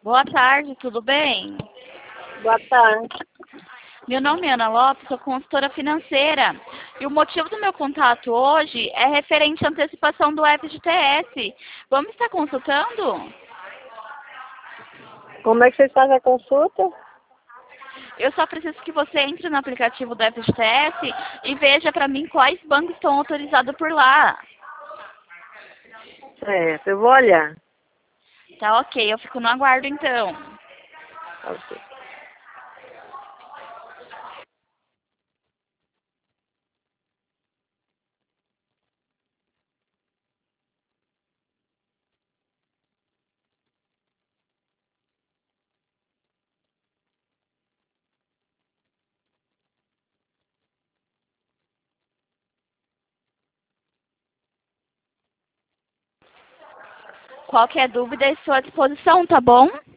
Boa tarde, tudo bem? Boa tarde. Meu nome é Ana Lopes, sou consultora financeira. E o motivo do meu contato hoje é referente à antecipação do FGTS. Vamos estar consultando? Como é que vocês fazem a consulta? Eu só preciso que você entre no aplicativo do FGTS e veja para mim quais bancos estão autorizados por lá. Certo, eu vou olhar. Tá ok, eu fico no aguardo então. Ok. Qualquer dúvida, estou à disposição, tá bom?